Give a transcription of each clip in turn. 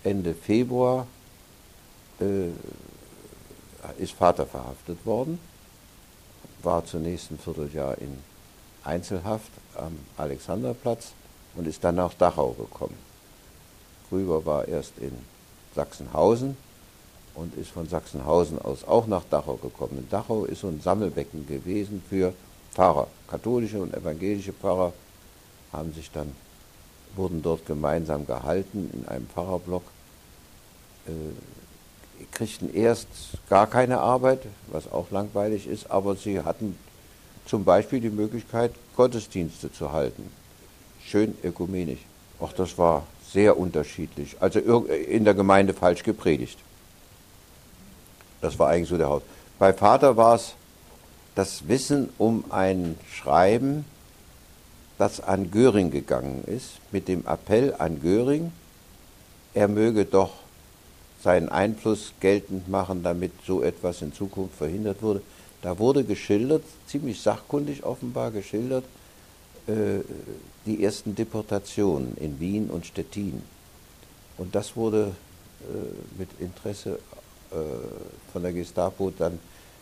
Ende Februar ist Vater verhaftet worden, war zunächst ein Vierteljahr in Einzelhaft am Alexanderplatz und ist dann nach Dachau gekommen. Grüber war erst in Sachsenhausen und ist von Sachsenhausen aus auch nach Dachau gekommen. In Dachau ist so ein Sammelbecken gewesen für Pfarrer. Katholische und evangelische Pfarrer wurden dort gemeinsam gehalten in einem Pfarrerblock, kriegten erst gar keine Arbeit, was auch langweilig ist, aber sie hatten zum Beispiel die Möglichkeit, Gottesdienste zu halten. Schön ökumenisch. Auch das war sehr unterschiedlich. Also in der Gemeinde falsch gepredigt. Das war eigentlich so der Haupt. Bei Vater war es das Wissen um ein Schreiben, das an Göring gegangen ist, mit dem Appell an Göring, er möge doch seinen Einfluss geltend machen, damit so etwas in Zukunft verhindert wurde. Da wurde geschildert, ziemlich sachkundig offenbar geschildert, die ersten Deportationen in Wien und Stettin. Und das wurde mit Interesse von der Gestapo dann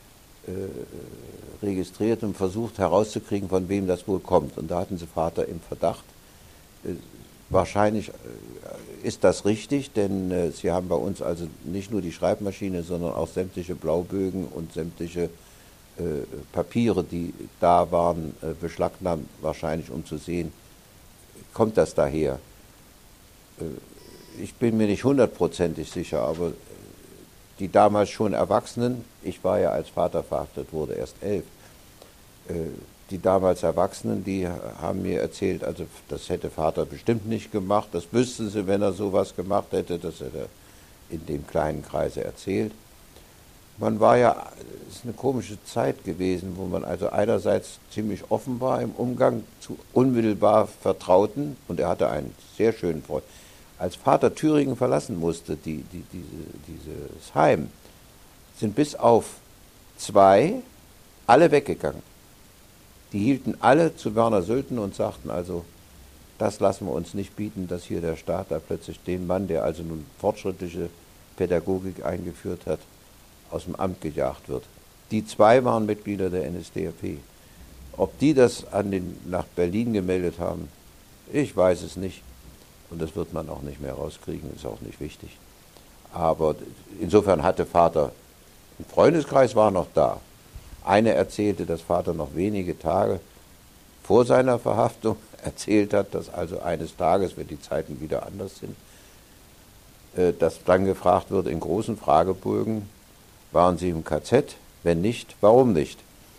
registriert und versucht herauszukriegen, von wem das wohl kommt. Und da hatten sie Vater im Verdacht. Wahrscheinlich ist das richtig, denn sie haben bei uns also nicht nur die Schreibmaschine, sondern auch sämtliche Blaubögen und sämtliche Papiere, die da waren, beschlagnahmt, wahrscheinlich um zu sehen, kommt das daher. Ich bin mir nicht hundertprozentig sicher, aber die damals schon Erwachsenen, ich war ja als Vater verhaftet, wurde erst 11, die damals Erwachsenen, die haben mir erzählt, also das hätte Vater bestimmt nicht gemacht, das wüssten sie, wenn er sowas gemacht hätte, das hätte er in dem kleinen Kreise erzählt. Man war ja, es ist eine komische Zeit gewesen, wo man also einerseits ziemlich offen war im Umgang zu unmittelbar Vertrauten, und er hatte einen sehr schönen Freund. Als Vater Thüringen verlassen musste, dieses Heim, sind bis auf 2 alle weggegangen. Die hielten alle zu Werner Sölten und sagten also, das lassen wir uns nicht bieten, dass hier der Staat da plötzlich den Mann, der also nun fortschrittliche Pädagogik eingeführt hat, aus dem Amt gejagt wird. Die 2 waren Mitglieder der NSDAP. Ob die das nach Berlin gemeldet haben, ich weiß es nicht. Und das wird man auch nicht mehr rauskriegen, ist auch nicht wichtig. Aber insofern hatte Vater, ein Freundeskreis war noch da. Eine erzählte, dass Vater noch wenige Tage vor seiner Verhaftung erzählt hat, dass also eines Tages, wenn die Zeiten wieder anders sind, dass dann gefragt wird in großen Fragebögen, waren Sie im KZ? Wenn nicht, warum nicht?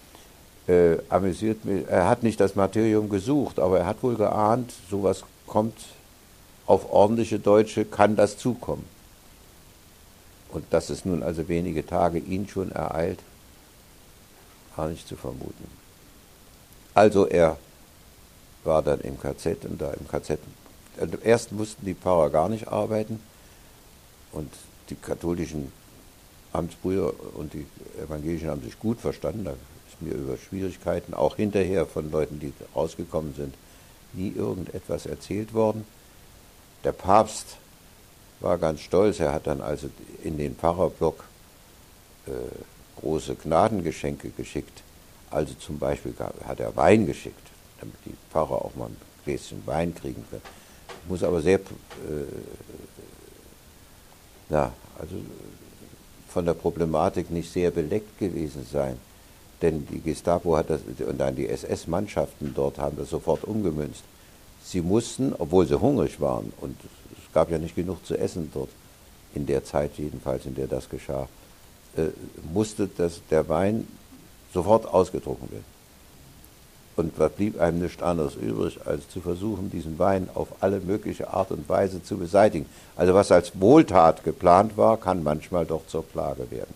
Amüsiert mich, er hat nicht das Martyrium gesucht, aber er hat wohl geahnt, sowas kommt auf ordentliche Deutsche, kann das zukommen. Und dass es nun also wenige Tage ihn schon ereilt, war nicht zu vermuten. Also er war dann im KZ und da im KZ, erst mussten die Pfarrer gar nicht arbeiten und die katholischen Amtsbrüder und die Evangelischen haben sich gut verstanden. Da ist mir über Schwierigkeiten, auch hinterher von Leuten, die rausgekommen sind, nie irgendetwas erzählt worden. Der Papst war ganz stolz, er hat dann also in den Pfarrerblock große Gnadengeschenke geschickt. Also zum Beispiel hat er Wein geschickt, damit die Pfarrer auch mal ein Gläschen Wein kriegen können. Muss aber sehr, also von der Problematik nicht sehr beleckt gewesen sein. Denn die Gestapo hat das, und dann die SS-Mannschaften dort haben das sofort umgemünzt. Sie mussten, obwohl sie hungrig waren, und es gab ja nicht genug zu essen dort, in der Zeit jedenfalls, in der das geschah, musste der Wein sofort ausgetrunken werden. Und was blieb einem nichts anderes übrig, als zu versuchen, diesen Wein auf alle mögliche Art und Weise zu beseitigen. Also was als Wohltat geplant war, kann manchmal doch zur Plage werden.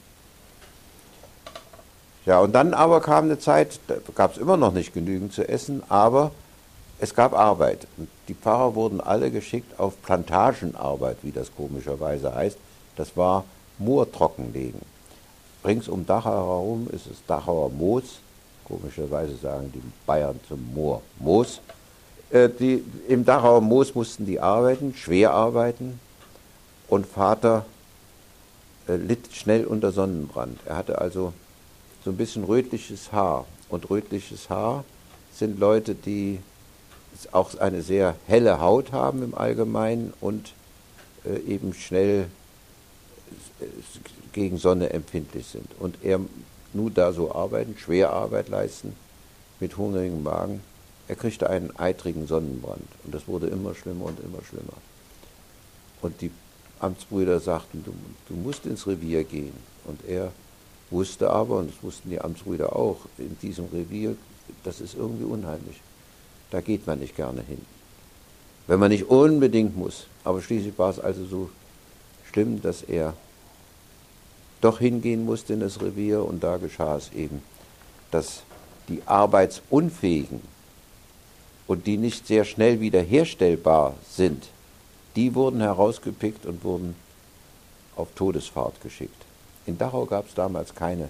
Ja, und dann aber kam eine Zeit, da gab es immer noch nicht genügend zu essen, aber es gab Arbeit. Und die Pfarrer wurden alle geschickt auf Plantagenarbeit, wie das komischerweise heißt. Das war Moor trockenlegen. Rings um Dachau herum ist es Dachauer Moos. Komischerweise sagen die Bayern zum Moor Moos. Im Dachauer Moos mussten die arbeiten, schwer arbeiten. Und Vater litt schnell unter Sonnenbrand. Er hatte also so ein bisschen rötliches Haar. Und rötliches Haar sind Leute, die auch eine sehr helle Haut haben im Allgemeinen und eben schnell gegen Sonne empfindlich sind. Und er nur da so arbeiten, schwer Arbeit leisten, mit hungrigem Magen. Er kriegte einen eitrigen Sonnenbrand. Und das wurde immer schlimmer und immer schlimmer. Und die Amtsbrüder sagten, du musst ins Revier gehen. Und er wusste aber, und das wussten die Amtsbrüder auch, in diesem Revier, das ist irgendwie unheimlich. Da geht man nicht gerne hin. Wenn man nicht unbedingt muss. Aber schließlich war es also so schlimm, dass er doch hingehen musste in das Revier. Und da geschah es eben, dass die Arbeitsunfähigen und die nicht sehr schnell wiederherstellbar sind, die wurden herausgepickt und wurden auf Todesfahrt geschickt. In Dachau gab es damals keine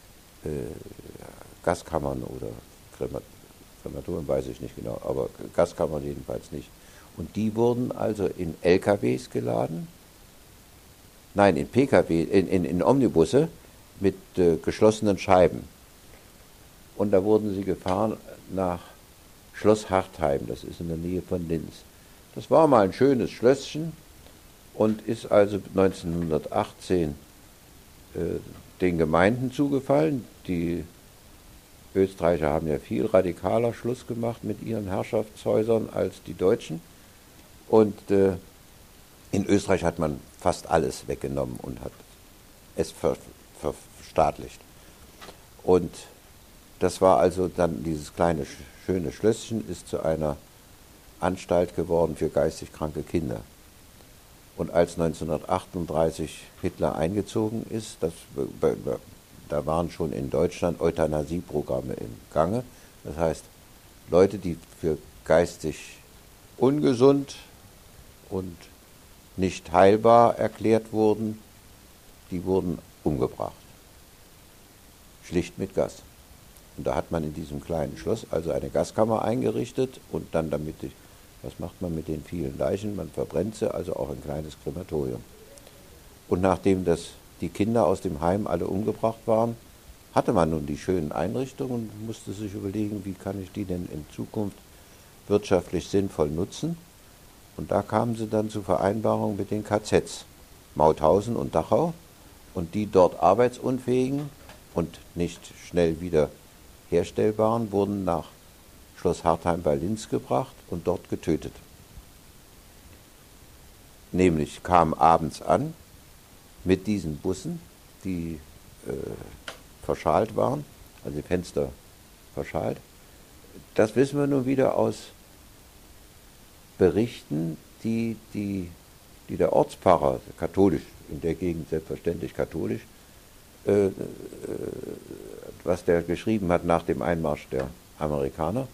Gaskammern oder Krematorien, weiß ich nicht genau, aber Gaskammern jedenfalls nicht. Und die wurden also in LKWs geladen, nein, in PKW, in Omnibusse mit geschlossenen Scheiben. Und da wurden sie gefahren nach Schloss Hartheim, das ist in der Nähe von Linz. Das war mal ein schönes Schlösschen und ist also 1918 den Gemeinden zugefallen. Die Österreicher haben ja viel radikaler Schluss gemacht mit ihren Herrschaftshäusern als die Deutschen. Und in Österreich hat man fast alles weggenommen und hat es verstaatlicht. Und das war also dann dieses kleine, schöne Schlösschen, ist zu einer Anstalt geworden für geistig kranke Kinder. Und als 1938 Hitler eingezogen ist, da waren schon in Deutschland Euthanasieprogramme im Gange. Das heißt, Leute, die für geistig ungesund und nicht heilbar erklärt wurden, die wurden umgebracht. Schlicht mit Gas. Und da hat man in diesem kleinen Schloss also eine Gaskammer eingerichtet und dann was macht man mit den vielen Leichen? Man verbrennt sie, also auch ein kleines Krematorium. Und nachdem die Kinder aus dem Heim alle umgebracht waren, hatte man nun die schönen Einrichtungen und musste sich überlegen, wie kann ich die denn in Zukunft wirtschaftlich sinnvoll nutzen. Und da kamen sie dann zu Vereinbarungen mit den KZs, Mauthausen und Dachau. Und die dort Arbeitsunfähigen und nicht schnell wieder herstellbaren wurden nach Schloss Hartheim bei Linz gebracht und dort getötet. Nämlich kamen abends an mit diesen Bussen, die verschalt waren, also die Fenster verschalt. Das wissen wir nun wieder aus Berichten, die der Ortspfarrer, katholisch, in der Gegend selbstverständlich katholisch, was der geschrieben hat nach dem Einmarsch der Amerikaner,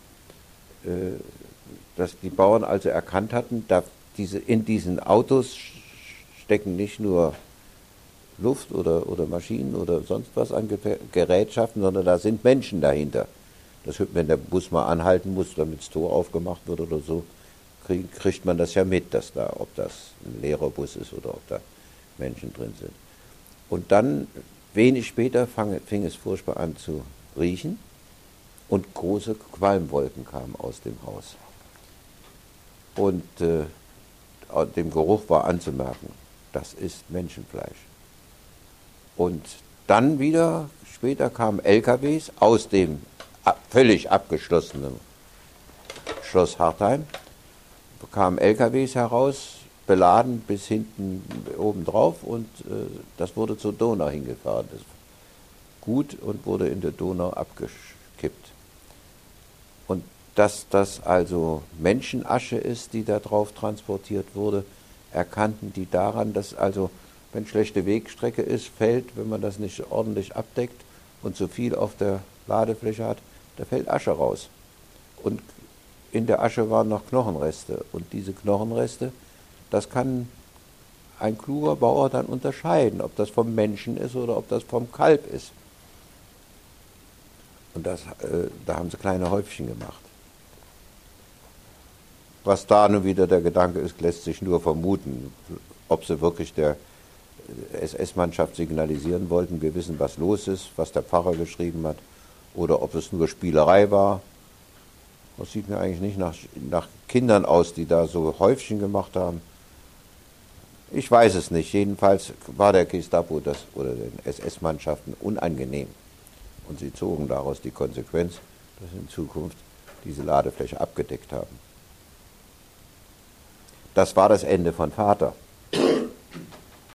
dass die Bauern also erkannt hatten, in diesen Autos stecken nicht nur Luft oder Maschinen oder sonst was an Gerätschaften, sondern da sind Menschen dahinter. Wenn der Bus mal anhalten muss, damit das Tor aufgemacht wird oder so, kriegt man das ja mit, ob das ein leerer Bus ist oder ob da Menschen drin sind. Und dann, wenig später, fing es furchtbar an zu riechen und große Qualmwolken kamen aus dem Haus. Und dem Geruch war anzumerken, das ist Menschenfleisch. Und dann wieder, später kamen LKWs aus dem völlig abgeschlossenen Schloss Hartheim, kamen LKWs heraus, beladen bis hinten oben drauf und das wurde zur Donau hingefahren. Das Gut und wurde in der Donau abgekippt. Und dass das also Menschenasche ist, die da drauf transportiert wurde, erkannten die daran, dass also, wenn schlechte Wegstrecke ist, fällt, wenn man das nicht ordentlich abdeckt und so viel auf der Ladefläche hat, da fällt Asche raus. Und in der Asche waren noch Knochenreste. Und diese Knochenreste, das kann ein kluger Bauer dann unterscheiden, ob das vom Menschen ist oder ob das vom Kalb ist. Und da haben sie kleine Häufchen gemacht. Was da nun wieder der Gedanke ist, lässt sich nur vermuten. ob sie wirklich der SS-Mannschaft signalisieren wollten, wir wissen, was los ist, was der Pfarrer geschrieben hat, oder ob es nur Spielerei war. Das sieht mir eigentlich nicht nach Kindern aus, die da so Häufchen gemacht haben. Ich weiß es nicht. Jedenfalls war der Gestapo oder den SS-Mannschaften unangenehm. Und sie zogen daraus die Konsequenz, dass sie in Zukunft diese Ladefläche abgedeckt haben. Das war das Ende von Vater.